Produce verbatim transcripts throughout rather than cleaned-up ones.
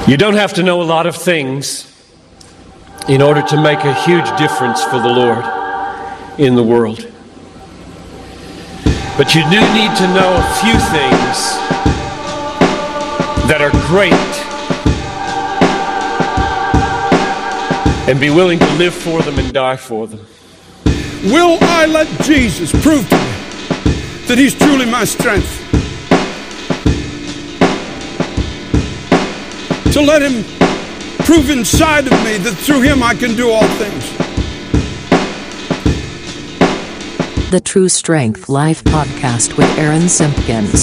You don't have to know a lot of things in order to make a huge difference for the Lord in the world. But you do need to know a few things that are great and be willing to live for them and die for them. Will I let Jesus prove to me that he's truly my strength? To let him prove inside of me that through him I can do all things. The True Strength Life Podcast with Aaron Simpkins.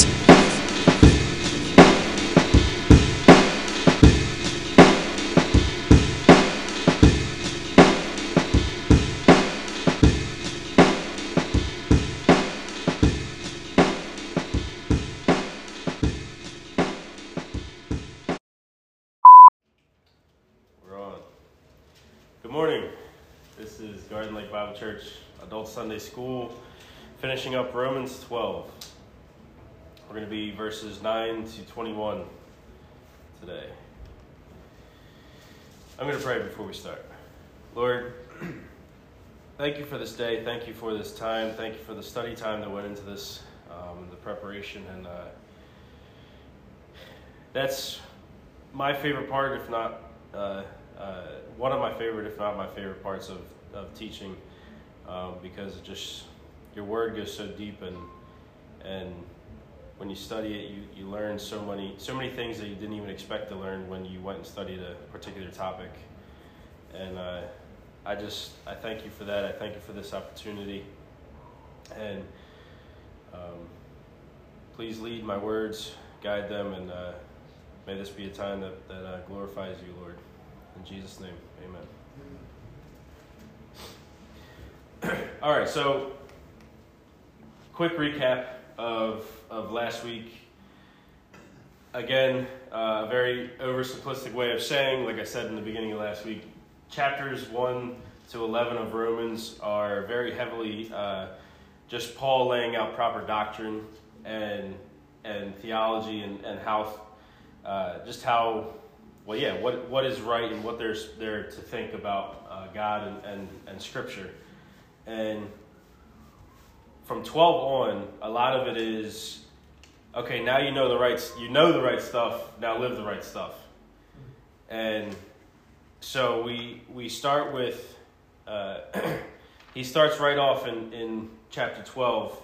Good morning. This is Garden Lake Bible Church Adult Sunday School, finishing up Romans twelve. We're going to be verses nine to twenty-one today. I'm going to pray before we start. Lord, thank you for this day. Thank you for this time. Thank you for the study time that went into this, um, the preparation. And uh, that's my favorite part, if not uh, uh, one of my favorite, if not my favorite parts of, of teaching, um, because it just, your word goes so deep, and and when you study it, you, you learn so many so many things that you didn't even expect to learn when you went and studied a particular topic. And uh, I just, I thank you for that. I thank you for this opportunity. And um, please lead my words, guide them, and uh, may this be a time that, that uh, glorifies you, Lord. In Jesus' name, amen. All right, so quick recap of of last week. Again, uh, a very oversimplistic way of saying, like I said in the beginning of last week, chapters one to eleven of Romans are very heavily uh, just Paul laying out proper doctrine and and theology and, and how, uh, just how, well, yeah, what what is right and what there's there to think about uh, God and, and, and Scripture. And from twelve on, a lot of it is, okay, now you know the right, you know the right stuff, now live the right stuff. And so we we start with, uh, he starts right off in, in chapter twelve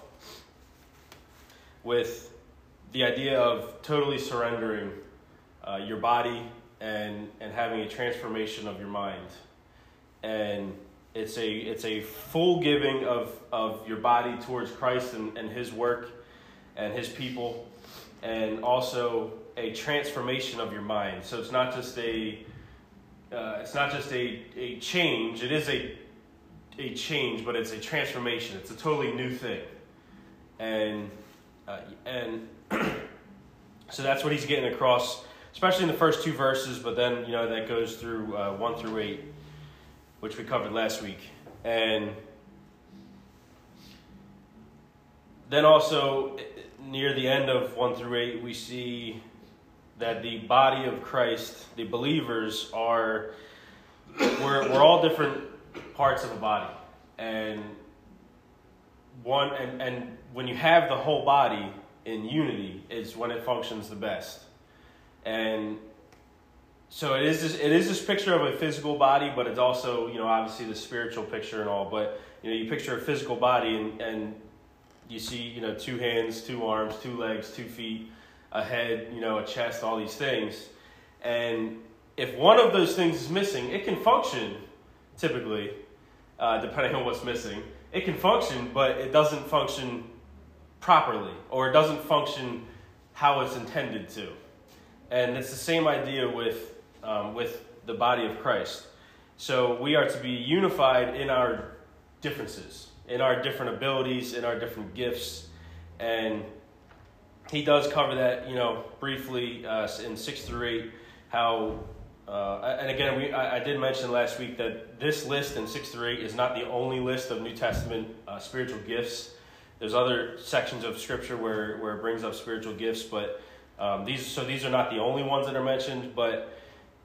with the idea of totally surrendering uh, your body and and having a transformation of your mind. And it's a it's a full giving of, of your body towards Christ and, and his work and his people, and also a transformation of your mind. So it's not just a uh, it's not just a, a change. It is a a change, but it's a transformation. It's a totally new thing. And uh, and so that's what he's getting across, especially in the first two verses, but then, you know, that goes through uh, one through eight, which we covered last week. And then also, near the end of one through eight, we see that the body of Christ, the believers, are, we're, we're all different parts of a body. And one, and, and when you have the whole body in unity is when it functions the best. And so it is this, it is this picture of a physical body, but it's also, you know, obviously the spiritual picture and all. But, you know, you picture a physical body and, and you see, you know, two hands, two arms, two legs, two feet, a head, you know, a chest, all these things. And if one of those things is missing, it can function, typically, uh, depending on what's missing. It can function, but it doesn't function properly, or it doesn't function how it's intended to. And it's the same idea with um, with the body of Christ. So we are to be unified in our differences, in our different abilities, in our different gifts. And he does cover that, you know, briefly uh, in six through eight, how, uh, and again, we I, I did mention last week that this list in six through eight is not the only list of New Testament uh, spiritual gifts. There's other sections of Scripture where, where it brings up spiritual gifts, but Um, these so these are not the only ones that are mentioned, but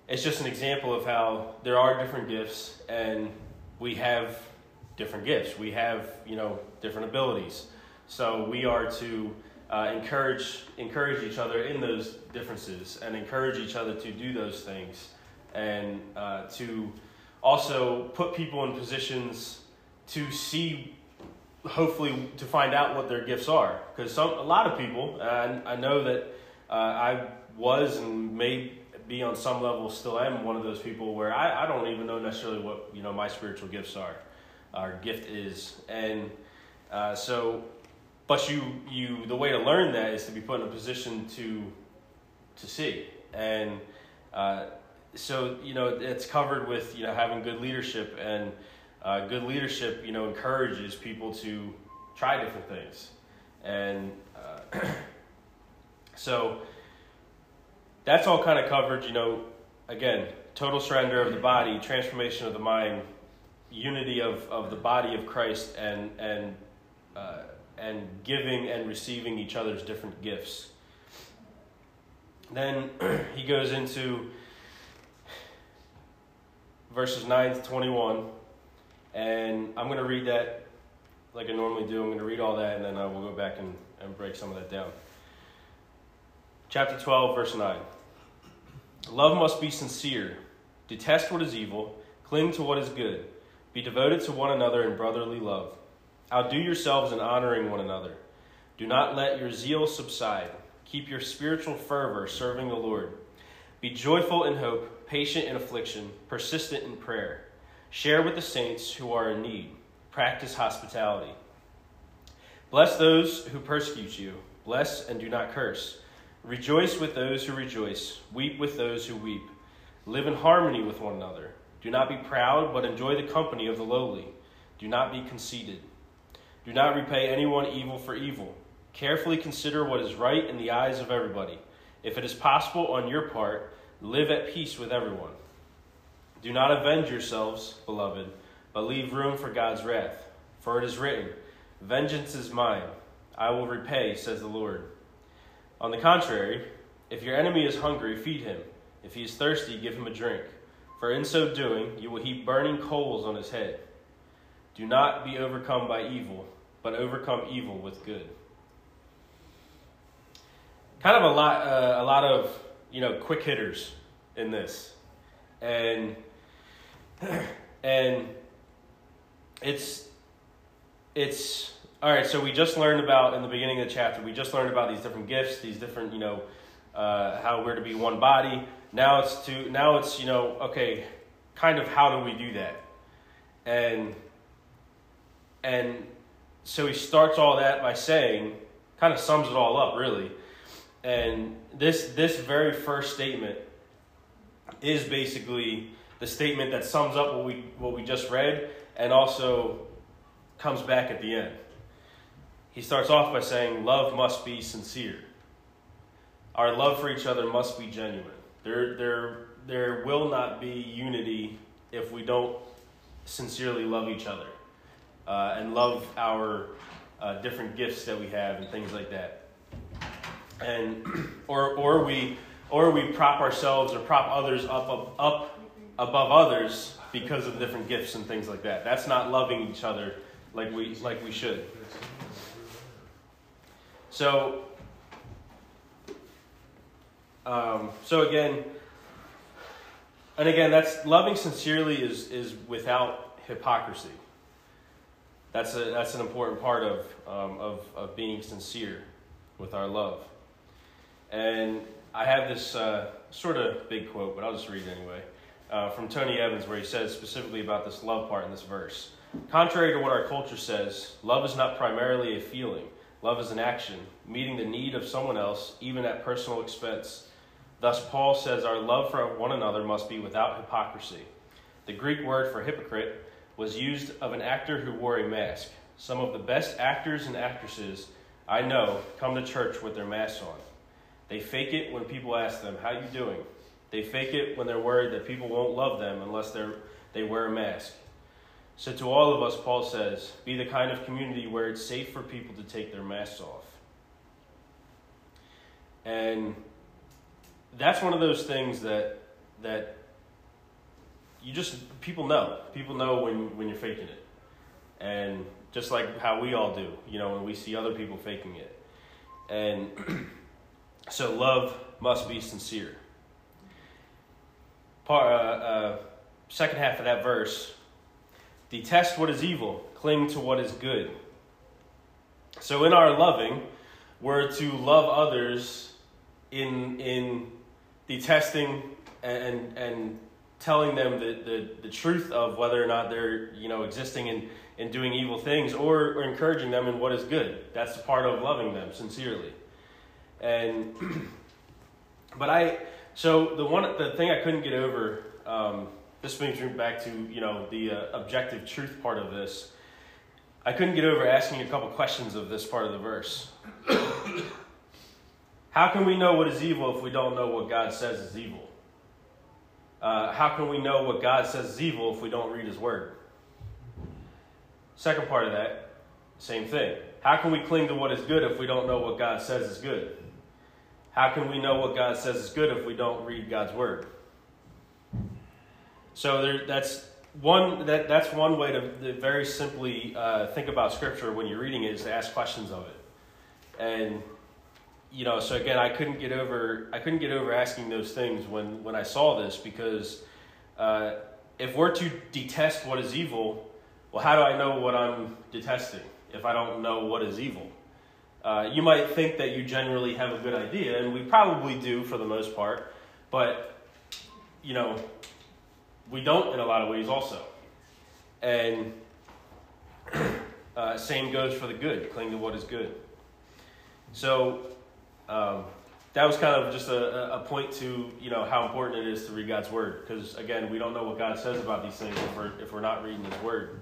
it's just an example of how there are different gifts, and we have different gifts. We have, you know, different abilities. So we are to uh, encourage encourage each other in those differences, and encourage each other to do those things, and uh, to also put people in positions to see, hopefully, to find out what their gifts are. Because some a lot of people, and I know that uh, I was and may be on some level still am one of those people where I, I don't even know necessarily what, you know, my spiritual gifts are, our gift is. And uh, so, but you, you, the way to learn that is to be put in a position to, to see. And uh, so, you know, it's covered with, you know, having good leadership, and uh, good leadership, you know, encourages people to try different things. And uh, so, that's all kind of covered, you know, again, total surrender of the body, transformation of the mind, unity of, of the body of Christ, and and uh, and giving and receiving each other's different gifts. Then he goes into verses nine to twenty-one, and I'm going to read that like I normally do. I'm going to read all that, and then I will go back and, and break some of that down. Chapter twelve, verse nine. Love must be sincere. Detest what is evil. Cling to what is good. Be devoted to one another in brotherly love. Outdo yourselves in honoring one another. Do not let your zeal subside. Keep your spiritual fervor serving the Lord. Be joyful in hope, patient in affliction, persistent in prayer. Share with the saints who are in need. Practice hospitality. Bless those who persecute you. Bless and do not curse. Rejoice with those who rejoice. Weep with those who weep. Live in harmony with one another. Do not be proud, but enjoy the company of the lowly. Do not be conceited. Do not repay anyone evil for evil. Carefully consider what is right in the eyes of everybody. If it is possible on your part, live at peace with everyone. Do not avenge yourselves, beloved, but leave room for God's wrath. For it is written, "Vengeance is mine. I will repay, says the Lord." On the contrary, if your enemy is hungry, feed him. If he is thirsty, give him a drink. For in so doing, you will heap burning coals on his head. Do not be overcome by evil, but overcome evil with good. Kind of a lot, uh, a lot of, you know, quick hitters in this, and and it's it's. All right, so we just learned about, in the beginning of the chapter, we just learned about these different gifts, these different, you know, uh, how we're to be one body. Now it's to, now it's, you know, okay, kind of how do we do that? And, and so he starts all that by saying, kind of sums it all up, really. And this, this very first statement is basically the statement that sums up what we, what we just read, and also comes back at the end. He starts off by saying, love must be sincere. Our love for each other must be genuine. There, there, there will not be unity if we don't sincerely love each other uh, and love our uh, different gifts that we have and things like that. And or or we or we prop ourselves or prop others up up, up above others because of different gifts and things like that. That's not loving each other like we like we should. So, um, so again, and again, that's loving sincerely is is without hypocrisy. That's a that's an important part of um, of of being sincere with our love. And I have this uh, sort of big quote, but I'll just read it anyway, uh, from Tony Evans, where he says specifically about this love part in this verse. Contrary to what our culture says, love is not primarily a feeling. Love is an action, meeting the need of someone else, even at personal expense. Thus, Paul says our love for one another must be without hypocrisy. The Greek word for hypocrite was used of an actor who wore a mask. Some of the best actors and actresses I know come to church with their masks on. They fake it when people ask them, "How you doing?" They fake it when they're worried that people won't love them unless they're, they wear a mask. So to all of us, Paul says, be the kind of community where it's safe for people to take their masks off. And that's one of those things that that you just, people know. People know when, when you're faking it. And just like how we all do, you know, when we see other people faking it. And so love must be sincere. Part, uh, uh, second half of that verse, detest what is evil, cling to what is good. So in our loving, we're to love others in in detesting and and telling them the, the, the truth of whether or not they're, you know, existing in, in doing evil things, or, or encouraging them in what is good. That's part of loving them sincerely. And but I so the one the thing I couldn't get over, um, this brings me back to, you know, the uh, objective truth part of this. I couldn't get over asking a couple questions of this part of the verse. How can we know what is evil if we don't know what God says is evil? Uh, how can we know what God says is evil if we don't read his word? Second part of that, same thing. How can we cling to what is good if we don't know what God says is good? How can we know what God says is good if we don't read God's word? So there, that's one that that's one way to, to very simply uh, think about Scripture when you're reading it, is to ask questions of it. And you know, so again, I couldn't get over I couldn't get over asking those things when, when I saw this, because uh, if we're to detest what is evil, well, how do I know what I'm detesting if I don't know what is evil? Uh, you might think that you generally have a good idea, and we probably do for the most part, but, you know, we don't in a lot of ways also. And uh, same goes for the good. Cling to what is good. So um, that was kind of just a, a point to, you know, how important it is to read God's word. Because, again, we don't know what God says about these things if we're, if we're not reading his word.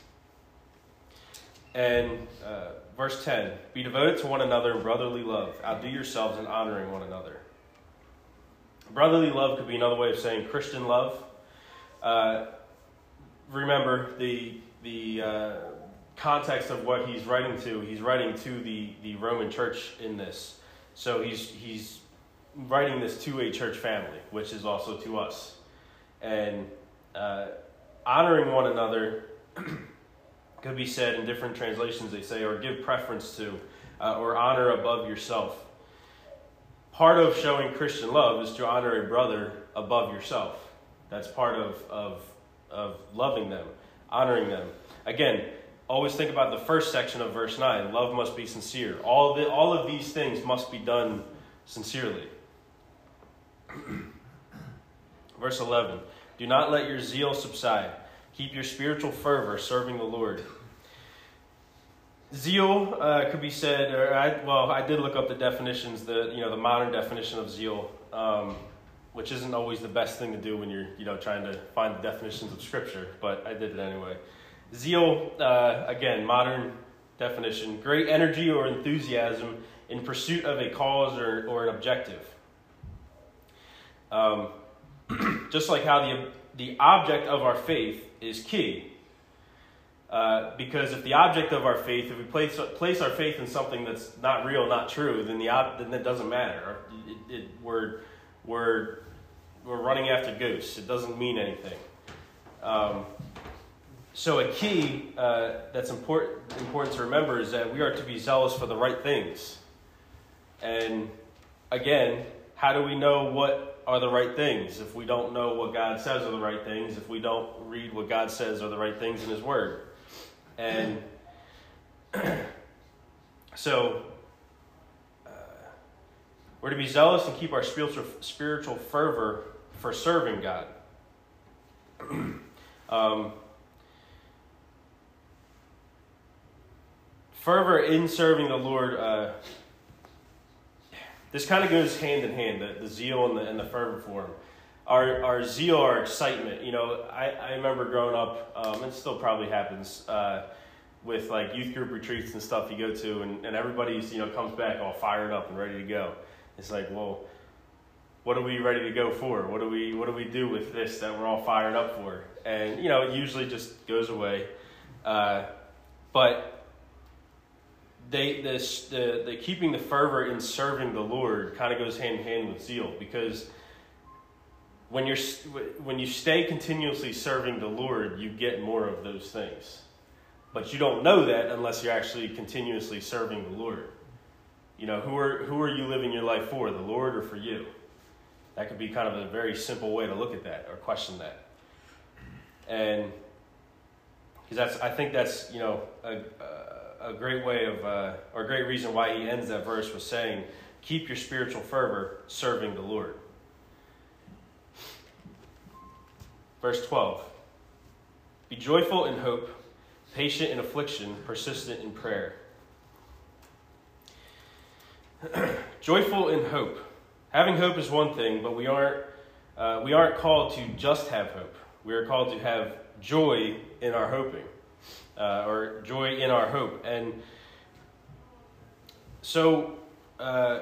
And uh, verse ten, be devoted to one another in brotherly love. Outdo yourselves in honoring one another. Brotherly love could be another way of saying Christian love. Uh, remember the the uh, context of what he's writing to. He's writing to the, the Roman church in this. So he's he's writing this to a church family, which is also to us. And uh, honoring one another could be said in different translations. They say, or give preference to, uh, or honor above yourself. Part of showing Christian love is to honor a brother above yourself. That's part of, of, of loving them, honoring them. Again, always think about the first section of verse nine. Love must be sincere. All, the, all of these things must be done sincerely. Verse eleven. Do not let your zeal subside. Keep your spiritual fervor serving the Lord. Zeal uh, could be said, or I, well, I did look up the definitions, the you know the modern definition of zeal, um, which isn't always the best thing to do when you're you know trying to find the definitions of Scripture, but I did it anyway. Zeal, uh, again, modern definition: great energy or enthusiasm in pursuit of a cause or, or an objective. Um, just like how the the object of our faith is key. Uh, because if the object of our faith, if we place place our faith in something that's not real, not true, then the then it doesn't matter. It, it, we're we're we're running after ghosts. It doesn't mean anything. Um, so a key uh, that's important important to remember is that we are to be zealous for the right things. And again, how do we know what are the right things if we don't know what God says are the right things, if we don't read what God says are the right things in his word? And so uh, we're to be zealous and keep our spiritual, spiritual fervor for serving God. um, fervor in serving the Lord, uh, this kind of goes hand in hand, the, the zeal and the, and the fervor for him. Our our zeal, our excitement. You know, I, I remember growing up, um, it still probably happens, uh, with like youth group retreats and stuff you go to, and, and everybody's, you know, comes back all fired up and ready to go. It's like, well, what are we ready to go for? What do we what do we do with this that we're all fired up for? And, you know, it usually just goes away. Uh, but they this the, the keeping the fervor in serving the Lord kind of goes hand in hand with zeal, because when you're when you stay continuously serving the Lord, you get more of those things. But you don't know that unless you're actually continuously serving the Lord. You know, who are who are you living your life for, the Lord or for you? That could be kind of a very simple way to look at that or question that. And because that's, I think that's, you know, a, a great way of, uh, or a great reason why he ends that verse with saying, keep your spiritual fervor serving the Lord. Verse twelve, be joyful in hope, patient in affliction, persistent in prayer. Joyful in hope. Having hope is one thing, but we aren't uh, we aren't called to just have hope. We are called to have joy in our hoping, uh, or joy in our hope. And so uh,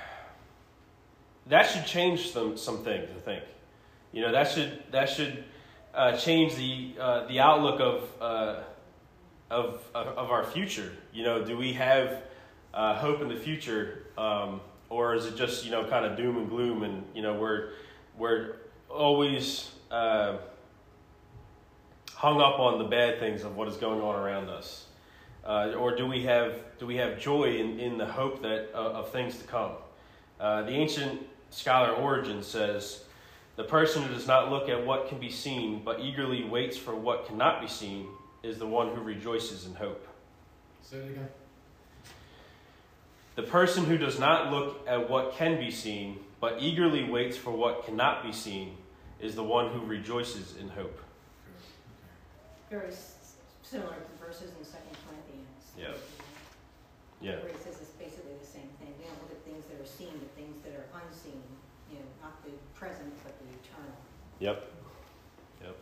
that should change some some things, I think. You know, that should that should uh, change the uh, the outlook of uh, of of our future. You know, do we have uh, hope in the future? Um, Or is it just, you know, kind of doom and gloom, and, you know, we're we're always uh, hung up on the bad things of what is going on around us, uh, or do we have do we have joy in, in the hope that uh, of things to come? Uh, the ancient scholar Origen says, "The person who does not look at what can be seen, but eagerly waits for what cannot be seen, is the one who rejoices in hope." Say it again. The person who does not look at what can be seen, but eagerly waits for what cannot be seen, is the one who rejoices in hope. Very s- similar to verses in Second Corinthians. Yeah. Yeah. Where he says it's basically the same thing. We don't look at things that are seen, but things that are unseen. You know, not the present, but the eternal. Yep. Yep.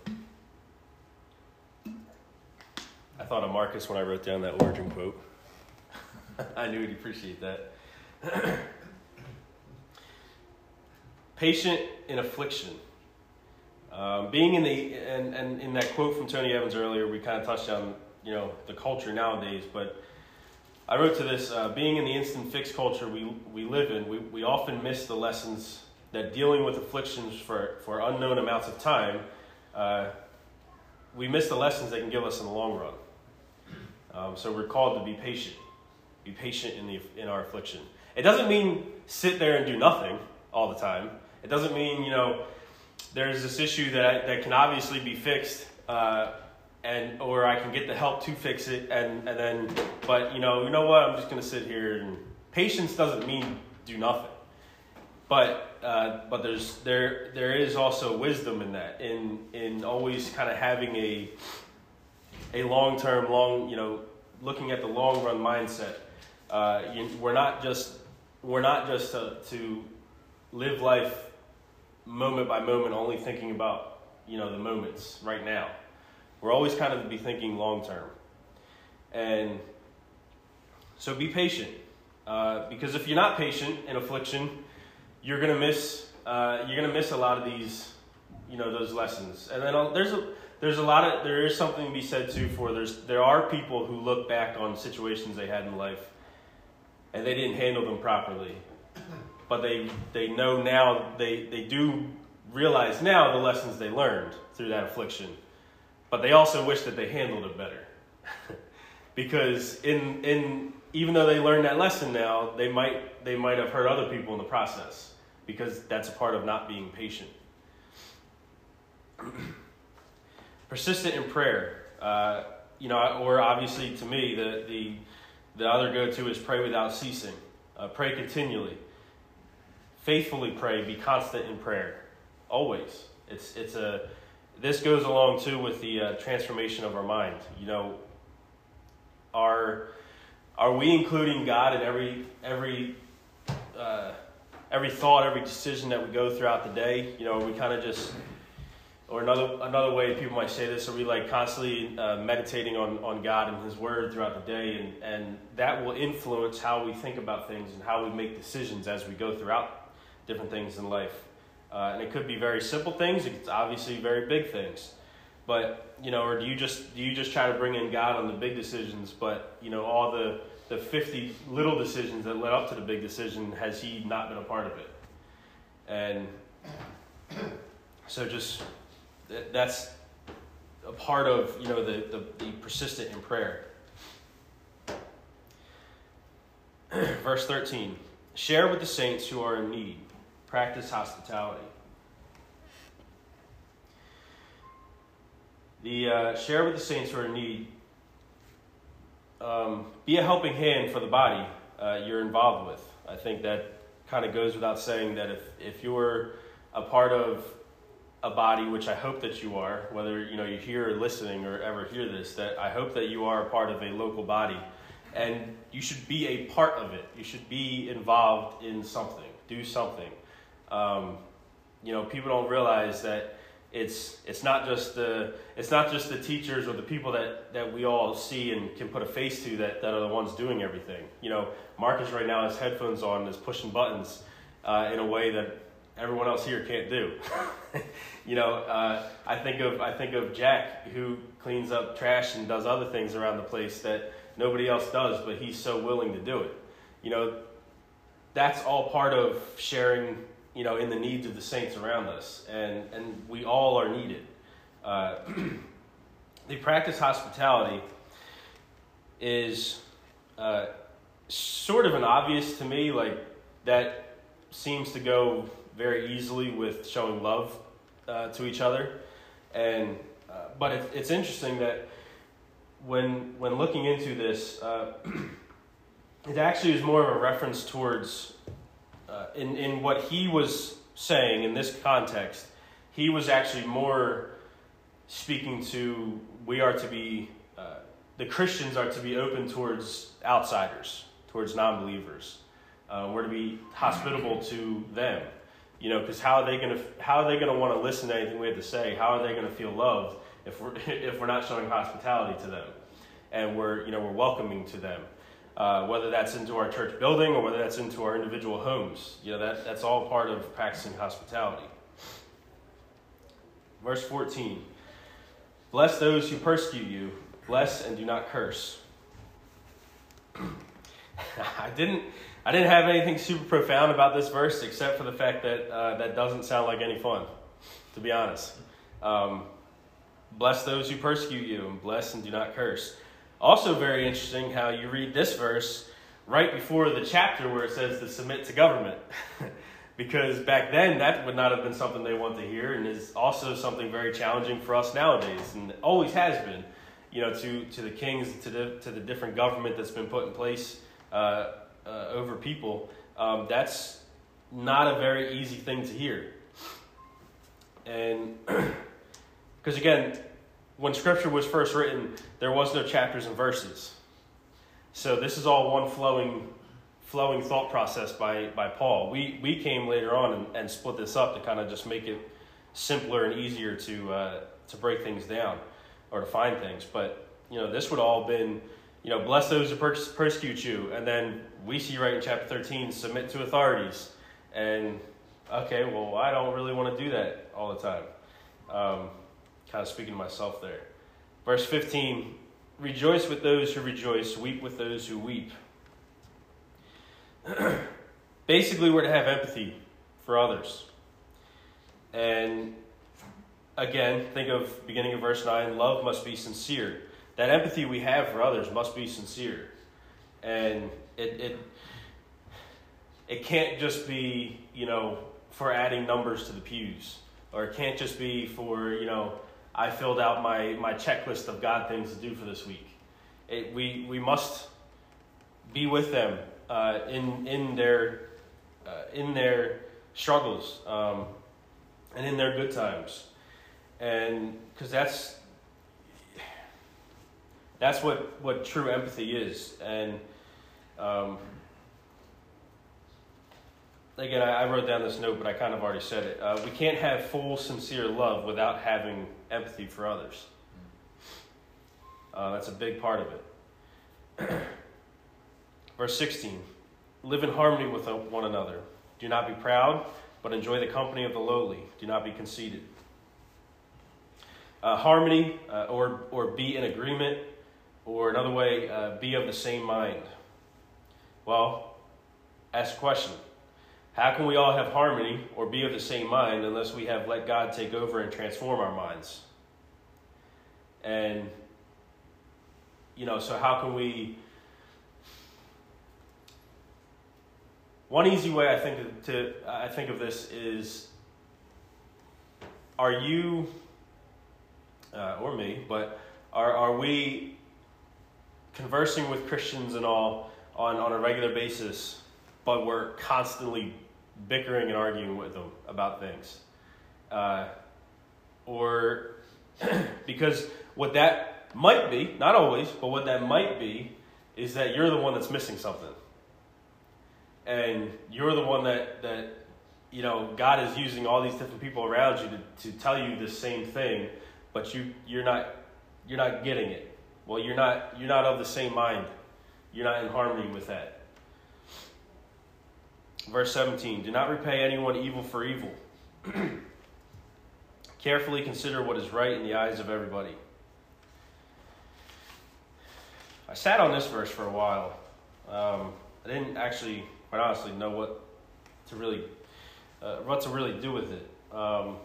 I thought of Marcus when I wrote down that Origen quote. I knew he'd appreciate that. Patient in affliction. Um, being in the and, and in that quote from Tony Evans earlier, we kind of touched on, you know, the culture nowadays. But I wrote to this: uh, being in the instant fix culture we we live in, we, we often miss the lessons that dealing with afflictions for for unknown amounts of time. Uh, we miss the lessons they can give us in the long run. Um, so we're called to be patient. Be patient in the in our affliction. It doesn't mean sit there and do nothing all the time. It doesn't mean, you know, there's this issue that I, that can obviously be fixed, uh, and or I can get the help to fix it, and, and then, but you know, you know what? I'm just going to sit here. And patience doesn't mean do nothing. But uh, but there's there there is also wisdom in that, in in always kind of having a a long term, long you know, looking at the long run mindset. Uh, you, we're not just we're not just to, to live life moment by moment, only thinking about, you know, the moments right now. We're always kind of to be thinking long term, and so be patient. Uh, because if you're not patient in affliction, you're gonna miss uh, you're gonna miss a lot of these, you know, those lessons. And then there's a there's a lot of there is something to be said too for there's there are people who look back on situations they had in life, and they didn't handle them properly, but they they know now they they do realize now the lessons they learned through that affliction, but they also wish that they handled it better, because in in even though they learned that lesson now, they might they might have hurt other people in the process, because that's a part of not being patient. Persistent in prayer, uh, you know, or obviously to me the the the other go-to is pray without ceasing, uh, pray continually, faithfully pray, be constant in prayer, always. It's it's a this goes along too with the uh, transformation of our mind. You know, are are we including God in every every uh, every thought, every decision that we go throughout the day? You know, are we kind of just, or another another way people might say this, are we like constantly uh, meditating on, on God and His Word throughout the day, and, and that will influence how we think about things and how we make decisions as we go throughout different things in life. Uh, and it could be very simple things. It's obviously very big things. But, you know, or do you just do you just try to bring in God on the big decisions, but, you know, all the, the fifty little decisions that led up to the big decision, has He not been a part of it? And so just that's a part of, you know, the, the, the persistent in prayer. Verse thirteen, share with the saints who are in need. Practice hospitality. The uh, share with the saints who are in need. Um, be a helping hand for the body uh, you're involved with. I think that kind of goes without saying that if, if you're a part of a body, which I hope that you are, whether you know you're here or listening or ever hear this, that I hope that you are a part of a local body, and you should be a part of it. You should be involved in something, do something. Um, you know, people don't realize that it's it's not just the it's not just the teachers or the people that, that we all see and can put a face to that, that are the ones doing everything. You know, Marcus right now has headphones on, is pushing buttons uh, in a way that everyone else here can't do. You know, uh, I think of I think of Jack, who cleans up trash and does other things around the place that nobody else does, but he's so willing to do it. You know, that's all part of sharing, you know, in the needs of the saints around us, and and we all are needed. Uh, the practice hospitality is uh, sort of an obvious to me, like that seems to go very easily with showing love uh, to each other, and uh, but it, it's interesting that when when looking into this, uh, it actually is more of a reference towards uh, in in what he was saying in this context. He was actually more speaking to we are to be uh, the Christians are to be open towards outsiders, towards non-believers. Uh, we're to be hospitable to them. You know, because how are they gonna how are they gonna want to listen to anything we have to say? How are they gonna feel loved if we're if we're not showing hospitality to them, and we're you know we're welcoming to them, uh, whether that's into our church building or whether that's into our individual homes. You know that that's all part of practicing hospitality. Verse fourteen: bless those who persecute you, bless and do not curse. I didn't. I didn't have anything super profound about this verse, except for the fact that uh, that doesn't sound like any fun, to be honest. Um, bless those who persecute you, and bless and do not curse. Also very interesting how you read this verse right before the chapter where it says to submit to government. Because back then, that would not have been something they want to hear, and is also something very challenging for us nowadays, and always has been, you know, to, to the kings, to the, to the different government that's been put in place uh, Uh, over people. Um, that's not a very easy thing to hear. And because again, when scripture was first written, there was no chapters and verses. So this is all one flowing flowing thought process by, by Paul. We we came later on and, and split this up to kind of just make it simpler and easier to uh, to break things down or to find things. But you know, this would all been, you know, bless those who pers- persecute you. And then we see right in chapter thirteen, submit to authorities. And, okay, well, I don't really want to do that all the time. Um, kind of speaking to myself there. Verse fifteen, rejoice with those who rejoice, weep with those who weep. Basically, we're to have empathy for others. And, again, think of beginning of verse nine, love must be sincere. That empathy we have for others must be sincere. And it it it can't just be, you know, for adding numbers to the pews. Or it can't just be for, you know, I filled out my, my checklist of God things to do for this week. It, we we must be with them uh, in in their uh, in their struggles um, and in their good times. And because that's That's what, what true empathy is. And um, again, I, I wrote down this note, but I kind of already said it. Uh, we can't have full, sincere love without having empathy for others. Uh, that's a big part of it. Verse sixteen, live in harmony with one another. Do not be proud, but enjoy the company of the lowly. Do not be conceited. Uh, harmony, uh, or or be in agreement. Or another way, uh, be of the same mind. Well, ask a question. How can we all have harmony or be of the same mind unless we have let God take over and transform our minds? And, you know, so how can we... One easy way I think to I think of this is, are you, uh, or me, but are are we conversing with Christians and all on, on a regular basis, but we're constantly bickering and arguing with them about things? Uh, or because what that might be, not always, but what that might be is that you're the one that's missing something. And you're the one that, that, you know, God is using all these different people around you to, to tell you the same thing, but you, you're not you're not getting it. Well, you're not you're not of the same mind. You're not in harmony with that. Verse seventeen, do not repay anyone evil for evil. Carefully consider what is right in the eyes of everybody. I sat on this verse for a while. Um, I didn't actually, quite honestly, know what to really, uh, what to really do with it. Um,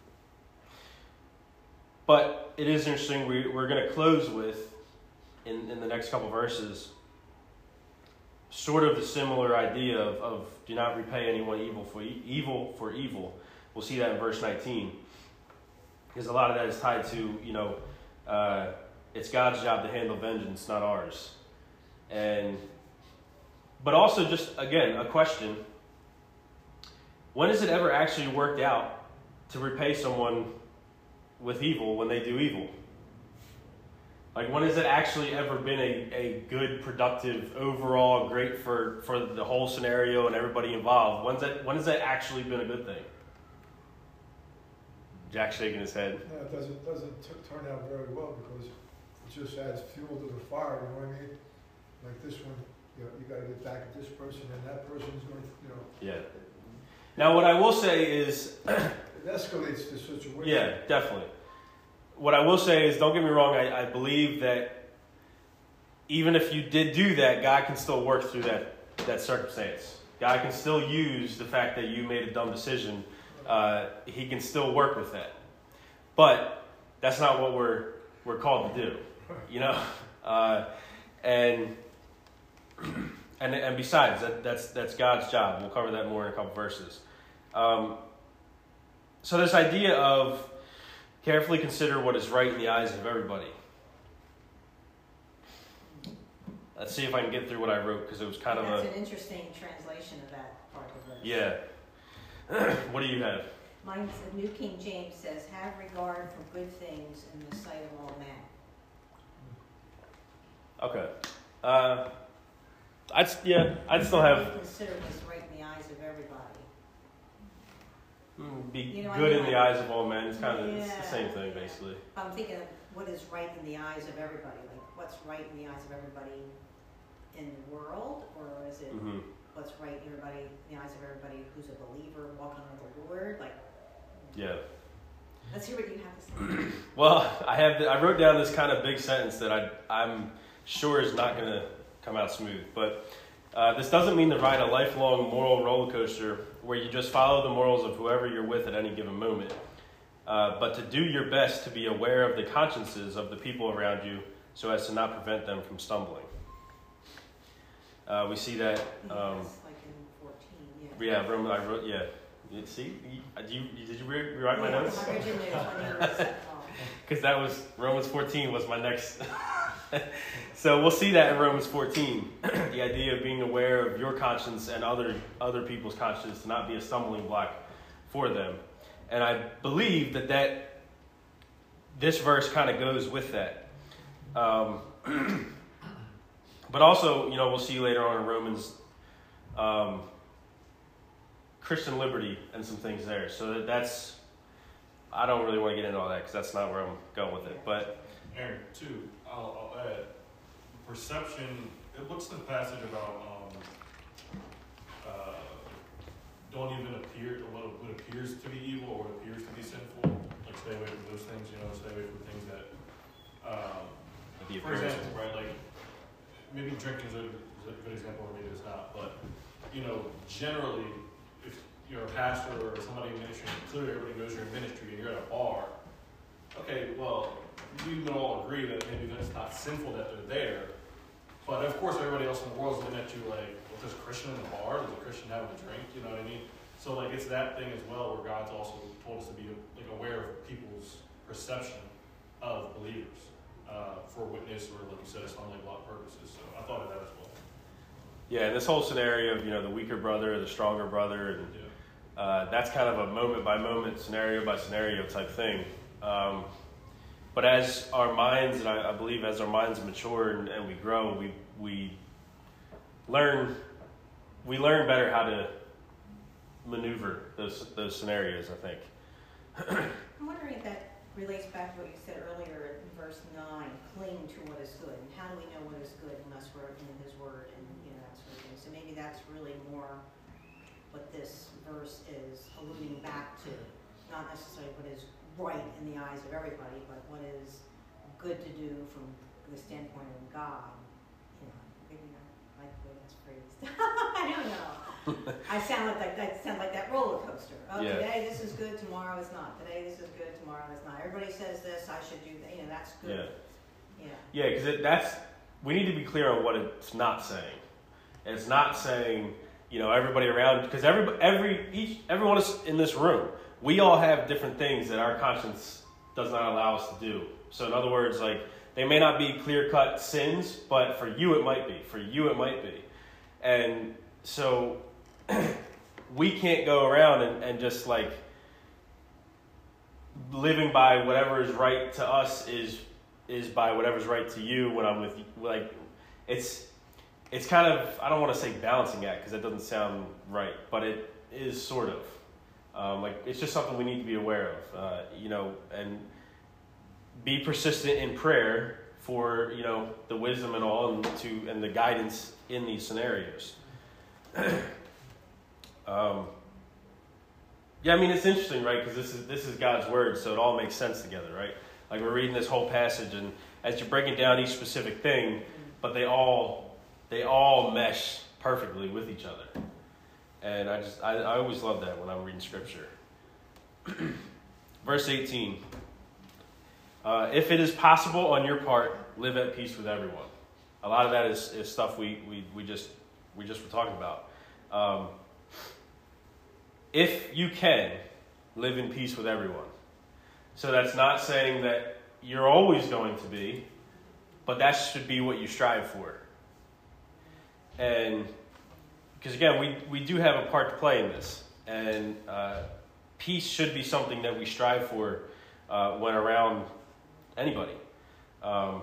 but it is interesting. We, we're going to close with, in, in the next couple verses, sort of the similar idea of, of do not repay anyone evil for e- evil for evil. We'll see that in verse nineteen, because a lot of that is tied to, you know, uh, it's God's job to handle vengeance, not ours. And but also just, again, a question. When has it ever actually worked out to repay someone with evil when they do evil? Like, when has it actually ever been a, a good, productive, overall, great for, for the whole scenario and everybody involved? When's that, when has that actually been a good thing? Jack's shaking his head. No, it doesn't, doesn't t- turn out very well, because it just adds fuel to the fire, you know what I mean? Like this one, you know, you gotta get back at this person, and that person's going to, you know. Yeah. Now, what I will say is... it escalates the situation. Yeah, definitely. What I will say is, don't get me wrong, I, I believe that even if you did do that, God can still work through that, that circumstance. God can still use the fact that you made a dumb decision. Uh, he can still work with that. But that's not what we're we're called to do, you know? Uh, and, and and besides, that, that's that's God's job. We'll cover that more in a couple verses. Um, so this idea of carefully consider what is right in the eyes of everybody. Let's see if I can get through what I wrote, because it was kind That's of a... That's an interesting translation of that part of the verse. Yeah. What do you have? Mine's the New King James says, have regard for good things in the sight of all men. Okay. Uh, I'd, yeah, I'd still have... Consider what's right in the eyes of everybody. mm, Be You know, I good mean, in the I- eyes of all men. It's kind of it's the Yeah. same thing, basically. I'm thinking of what is right in the eyes of everybody. Like, what's right in the eyes of everybody in the world? Or is it Mm-hmm. what's right in everybody in the eyes of everybody who's a believer walking with the Lord? Like, Yeah. let's hear what you have to say. Well, I have. The, I wrote down this kind of big sentence that I, I'm sure is not going to come out smooth. But uh, this doesn't mean to ride a lifelong moral roller coaster where you just follow the morals of whoever you're with at any given moment. Uh, but to do your best to be aware of the consciences of the people around you so as to not prevent them from stumbling. Uh, we see that... Um, Yes, like in fourteen, yeah. yeah, Roman, I wrote... Yeah. You see? You, do you, did you re- rewrite my Yeah, notes? I read your notes when you were set off. Because that was... Romans fourteen was my next... So we'll see that in Romans fourteen. The idea of being aware of your conscience and other other people's conscience to not be a stumbling block for them. And I believe that, that this verse kind of goes with that. Um, but also, you know, we'll see later on in Romans um, Christian liberty and some things there. So that that's, I don't really want to get into all that because that's not where I'm going with it. But Aaron, too, I'll, I'll add, perception, it looks in the passage about um, uh, don't even appear to what, what appears to be evil or what appears to be sinful. Like, stay away from those things, you know, stay away from things that, um, the for example, right, like, maybe drinking is a, is a good example, or maybe it's not, but, you know, generally, if you're a pastor or somebody in ministry, clearly everybody knows you're in ministry and you're at a bar. Okay, well, we can all agree that maybe it's not sinful that they're there, but of course everybody else in the world is looking at you like, well, there's a Christian in the bar, there's a Christian having a drink, you know what I mean? So like it's that thing as well where God's also told us to be like aware of people's perception of believers uh, for witness or like you said, stumbling block purposes. So I thought of that as well. Yeah, and this whole scenario of, you know, the weaker brother, the stronger brother, and Yeah. uh, that's kind of a moment by moment, scenario by scenario type thing. Um, but as our minds, and I, I believe as our minds mature and, and we grow, we we learn we learn better how to maneuver those those scenarios, I think. I'm wondering if that relates back to what you said earlier in verse nine, cling to what is good. And how do we know what is good unless we're in his word and, you know, that sort of thing. So maybe that's really more what this verse is alluding back to. Not necessarily what is right in the eyes of everybody, but what is good to do from the standpoint of God. You know, maybe not like the way that's phrased. I don't know. I sound like that, that sounds like that roller coaster. Oh, Yeah. today this is good, tomorrow it's not. Today this is good, tomorrow it's not. Everybody says this, I should do that. You know, that's good. Yeah. Yeah, because it, that's we need to be clear on what it's not saying. It's not saying, you know, everybody around, because every every each everyone is in this room. We all have different things that our conscience does not allow us to do. So in other words, like they may not be clear-cut sins, but for you it might be. For you it might be. And so we can't go around and, and just like living by whatever is right to us is is by whatever's right to you when I'm with you. Like it's it's kind of, I don't want to say balancing act because that doesn't sound right, but it is sort of. Um, like it's just something we need to be aware of, uh, you know, and be persistent in prayer for, you know, the wisdom and all, and to and the guidance in these scenarios. um, yeah, I mean it's interesting, right? Because this is this is God's word, so it all makes sense together, right? Like we're reading this whole passage, and as you're breaking down each specific thing, but they all they all mesh perfectly with each other. And I just, I, I always love that when I'm reading scripture. Verse eighteen. Uh, if it is possible on your part, live at peace with everyone. A lot of that is, is stuff we, we, we just we just were talking about. Um, if you can, live in peace with everyone. So that's not saying that you're always going to be, but that should be what you strive for. And because again, we, we do have a part to play in this, and uh, peace should be something that we strive for uh, when around anybody. Um,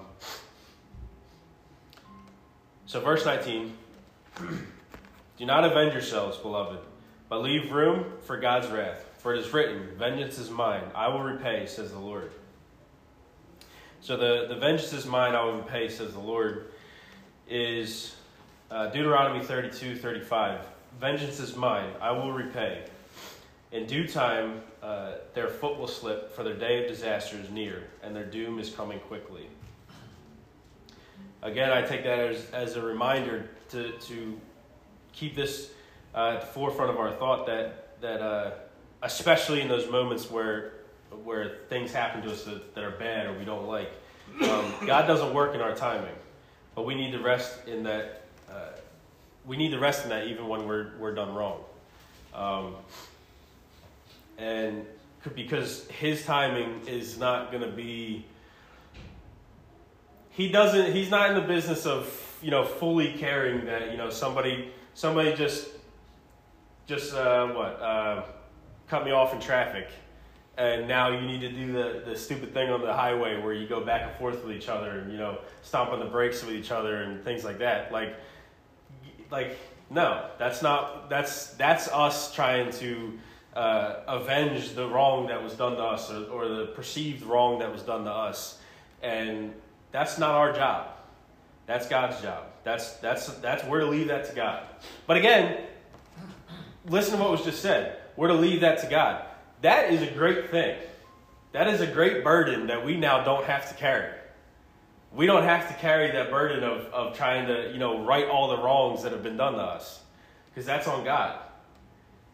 so verse nineteen, do not avenge yourselves, beloved, but leave room for God's wrath. For it is written, vengeance is mine, I will repay, says the Lord. So the, the vengeance is mine, I will repay, says the Lord, is Uh, Deuteronomy thirty-two thirty-five. Vengeance is mine, I will repay. In due time, uh, their foot will slip, for their day of disaster is near, and their doom is coming quickly. Again, I take that as, as a reminder to, to keep this uh, at the forefront of our thought that, that uh, especially in those moments where, where things happen to us that, that are bad or we don't like, um, God doesn't work in our timing, but we need to rest in that. Uh, we need to rest in that even when we're we're done wrong, um, and because His timing is not going to be. He doesn't. He's not in the business of, you know, fully caring that, you know, somebody somebody just just uh, what uh, cut me off in traffic, and now you need to do the the stupid thing on the highway where you go back and forth with each other and, you know, stomp on the brakes with each other and things like that. Like. Like, no, that's not, that's that's us trying to uh, avenge the wrong that was done to us, or, or the perceived wrong that was done to us. And that's not our job. That's God's job. That's, that's, that's, we're to leave that to God. But again, listen to what was just said. We're to leave that to God. That is a great thing. That is a great burden that we now don't have to carry. We don't have to carry that burden of, of trying to, you know, right all the wrongs that have been done to us, because that's on God.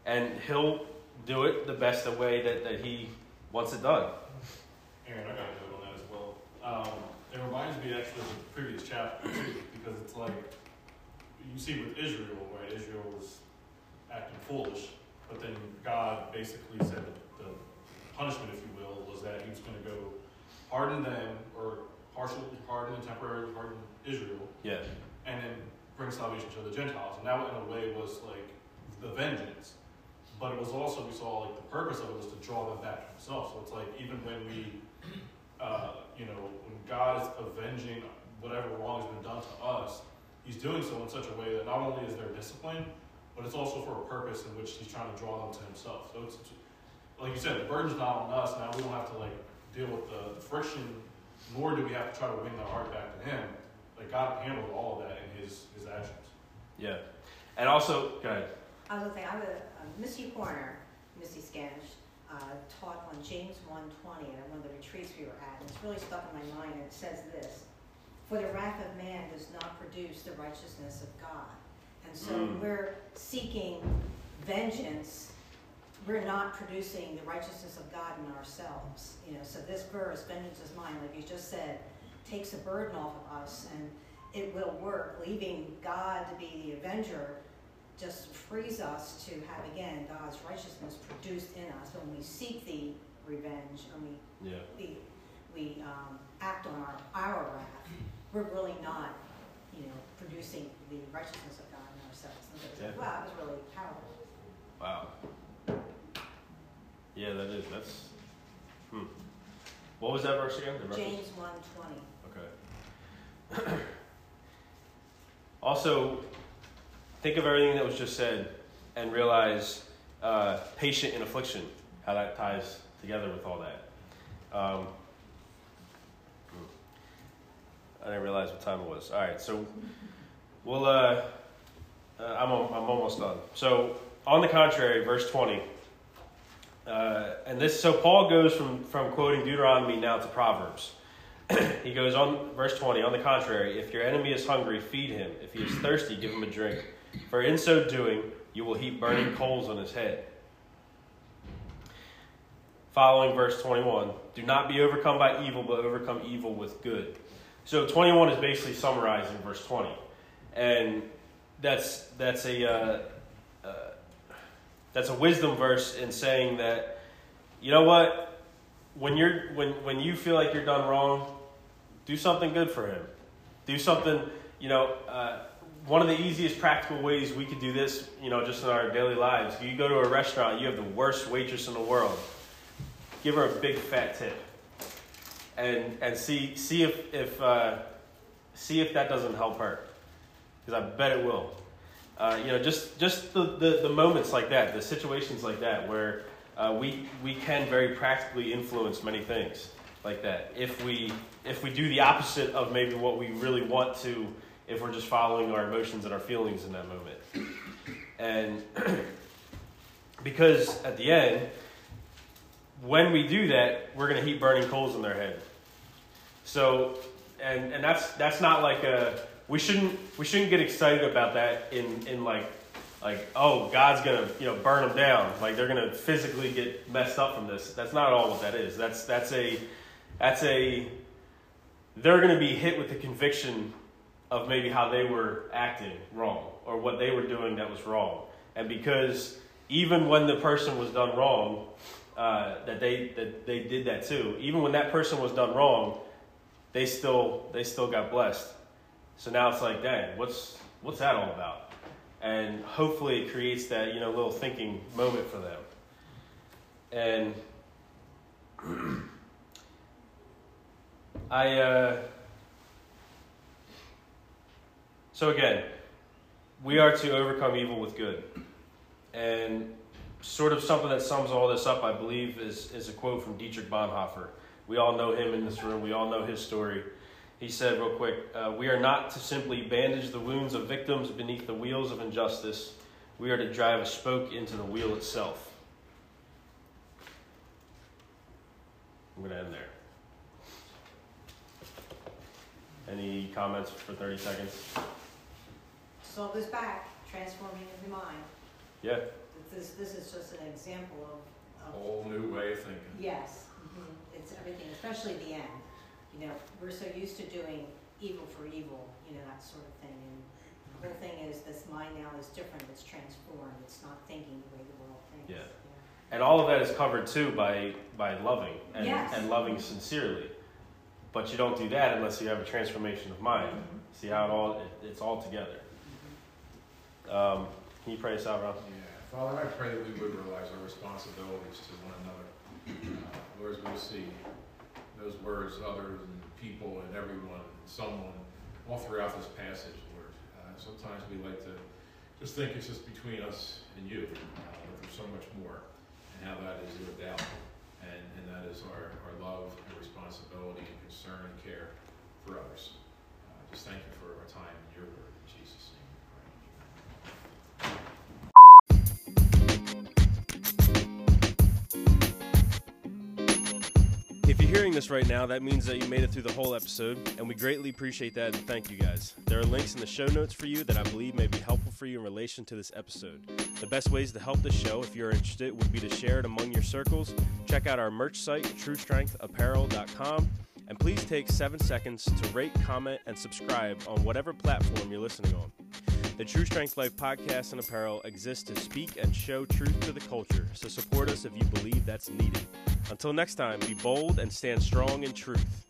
and he'll do it the best the way that, that he wants it done. Aaron, I got a note on that as well. Um, it reminds me actually of the previous chapter too, because it's like you see with Israel, right? Israel was acting foolish, but then God basically said that the punishment, if you will, was that he was going to go harden them, or partially harden and temporarily harden Israel, Yeah. and then bring salvation to the Gentiles. And that, in a way, was like the vengeance. But it was also, we saw, like, the purpose of it was to draw them back to himself. So it's like, even when we, uh, you know, when God is avenging whatever wrong has been done to us, he's doing so in such a way that not only is there discipline, but it's also for a purpose in which he's trying to draw them to himself. So it's, like you said, the burden's not on us. Now we don't have to, like, deal with the, the friction, nor do we have to try to win their heart back to him. Like, God handled all of that in his, his actions. Yeah. And also, go ahead. I was going to say, I was, uh, Missy Horner, Missy Scanish, uh, taught on James one twenty at one of the retreats we were at, and it's really stuck in my mind, and it says this: for the wrath of man does not produce the righteousness of God. And so Mm. we're seeking vengeance, we're not producing the righteousness of God in ourselves. You know, so this verse, vengeance is mine, like you just said, takes a burden off of us, and it will work. Leaving God to be the avenger just frees us to have, again, God's righteousness produced in us. When we seek the revenge, and we Yeah. we, we um, act on our, our wrath, we're really not, you know, producing the righteousness of God in ourselves. And so it's like, Yeah. wow, that was really powerful. Wow. Yeah, that is. That's. Hmm. What was that verse again? The reference? James one twenty. Okay. Also, think of everything that was just said and realize uh, patient in affliction, how that ties together with all that. Um, I didn't realize what time it was. All right, so we'll. Uh, uh, I'm I'm almost done. So, on the contrary, verse twenty. Uh, and this, so Paul goes from, from quoting Deuteronomy now to Proverbs. He goes on, verse twenty, on the contrary, if your enemy is hungry, feed him. If he is thirsty, give him a drink. For in so doing, you will heap burning coals on his head. Following verse twenty-one, do not be overcome by evil, but overcome evil with good. So twenty-one is basically summarizing verse twenty. And that's, that's a... Uh, uh, That's a wisdom verse in saying that, you know what, when you're when when you feel like you're done wrong, do something good for him. Do something, you know, uh, one of the easiest practical ways we could do this, you know, just in our daily lives. If you go to a restaurant, you have the worst waitress in the world. Give her a big fat tip, and and see see if if uh, see if that doesn't help her, because I bet it will. Uh, you know, just just the, the, the moments like that, the situations like that, where uh, we we can very practically influence many things like that. If we if we do the opposite of maybe what we really want to, if we're just following our emotions and our feelings in that moment, and because at the end, when we do that, we're going to heap burning coals in their head. So, and and that's that's not like a We shouldn't we shouldn't get excited about that in, in like like oh, God's gonna, you know, burn them down, like they're gonna physically get messed up from this. That's not all what that is. That's that's a that's a they're gonna be hit with the conviction of maybe how they were acting wrong or what they were doing that was wrong. And because even when the person was done wrong, uh, that they that they did that too. Even when that person was done wrong, they still they still got blessed. So now it's like, dang, what's what's that all about? And hopefully it creates that, you know, little thinking moment for them. And I, uh, so again, we are to overcome evil with good. And sort of something that sums all this up, I believe, is, is a quote from Dietrich Bonhoeffer. We all know him in this room. We all know his story. He said real quick, uh, we are not to simply bandage the wounds of victims beneath the wheels of injustice. We are to drive a spoke into the wheel itself. I'm going to end there. Any comments for thirty seconds? So it goes back, transforming of the mind. Yeah. This, this is just an example of, of Whole new way of thinking. yes, mhm. It's everything, especially the end. You know, we're so used to doing evil for evil, you know, that sort of thing. And the whole thing is this mind now is different. It's transformed. It's not thinking the way the world thinks. Yeah. And all of that is covered too by by loving and, Yes. and loving sincerely. But you don't do that unless you have a transformation of mind. Mhm. See how it all it, it's all together. Um, can you pray us out, Ron? Yeah. Father, I pray that we would realize our responsibilities to one another. Uh, Lord, as we see those words, others and people and everyone, and someone, all throughout this passage, Lord. Uh, sometimes we like to just think it's just between us and you, uh, but there's so much more, and how that is lived out, and, and that is our, our love and responsibility and concern and care for others. Uh, just thank you for our time in your word. In Jesus' name we pray. Amen. If you're hearing this right now, that means that you made it through the whole episode, and we greatly appreciate that and thank you guys. There are links in the show notes for you that I believe may be helpful for you in relation to this episode. The best ways to help the show, if you're interested, would be to share it among your circles. Check out our merch site, true strength apparel dot com, and please take seven seconds to rate, comment, and subscribe on whatever platform you're listening on. The True Strength Life podcast and apparel exists to speak and show truth to the culture, so support us if you believe that's needed. Until next time, be bold and stand strong in truth.